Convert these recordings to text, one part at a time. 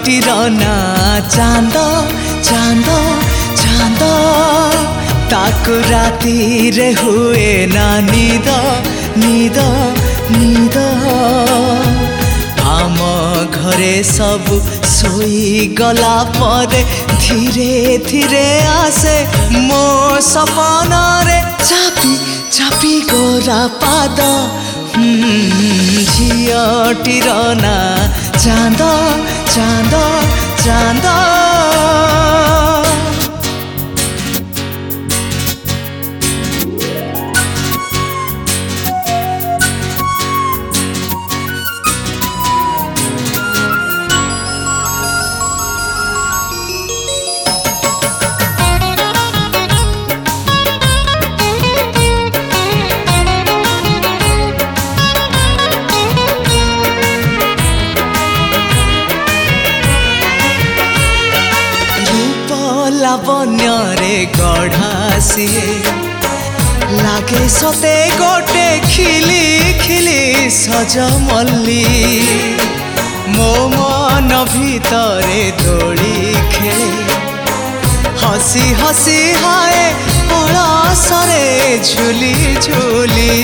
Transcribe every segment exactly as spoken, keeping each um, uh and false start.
ଝିଅଟିର ନାଁ ଚାନ୍ଦ ଚାନ୍ଦ ଚାନ୍ଦ ତାକୁ ରାତିରେ ହୁଏ ନା ନିଦ ନିଦ ନିଦ ଆମ ଘରେ ସବୁ ଶୋଇଗଲା ପରେ ଧୀରେ ଧୀରେ ଆସେ ମୋ ସପନରେ ଚାପି ଚାପି ଗୋରା ପାଦ ଝିଅଟିର ନାଁ ଚାନ୍ଦ ଚାନ୍ଦ ଚାନ୍ଦ लावण्ୟରେ गढ़ा सिए लागे सते गोटे खिली खिली सजमल्ली मो मन भितरे दोली खेले हसी हसी हाय पड़ासरे झुली झुली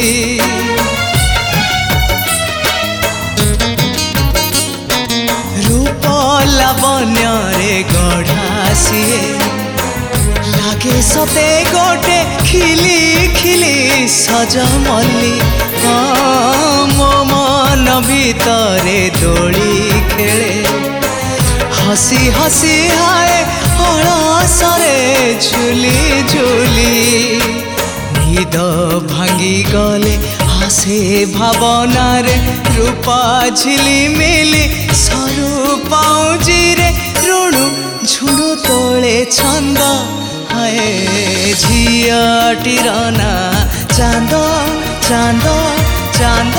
रूप लावण्ୟରେ गढ़ा सिए लागे सते गोटे खिली खिली सजमल्ली मो मन भितरे दोली खेले हसी हसी हाय हळसरे झुली झुली निद भांगी गले आसे भावनारे रूपा झिलिमिली सरू पाउजिरे ऋणु झुणु तोले छंद हाय झियटिर नाँ चांद चांद चांद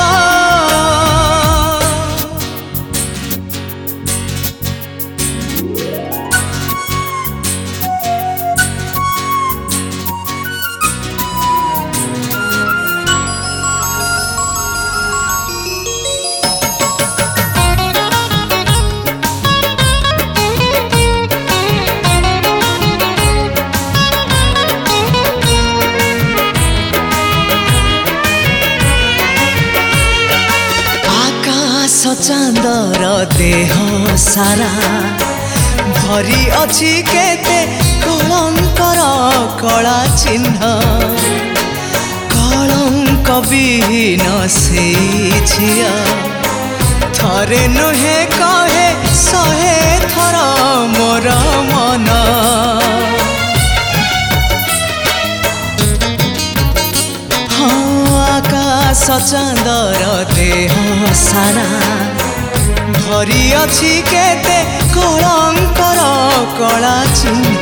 चांदर देह सारा भरी अछि केते कलंकर कला चिन्ह कलंक विहीन से झिया थरे नुहे कहे सहे थर मोर मन आकाश चांदर देह सारा भरी अछि केते कलंकर कला चिन्ह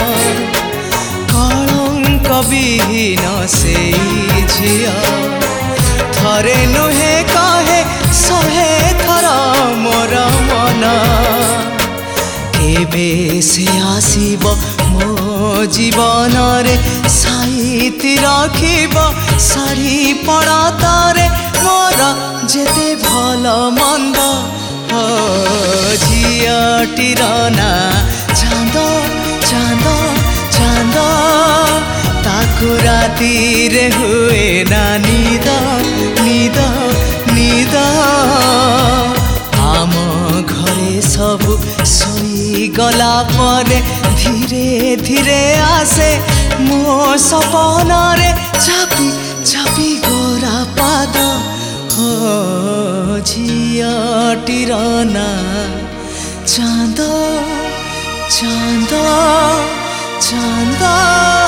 कलंक विहीन से झिया थरे नुहे कहे सहे थर मोर मन केबे से आसीब मो जीवन रे साईति रखिब सारी पड़तारे मोर जेते भल मंद झियटिर नाँ चांद चांद चांद ताकु रातिरे हुए ना निद निद निद आम घरे सबु शोइगला परे धीरे धीरे आसे मो सपनरे चापी चापी गोरा पाद झियटिर नाँ चांद चांद चांद।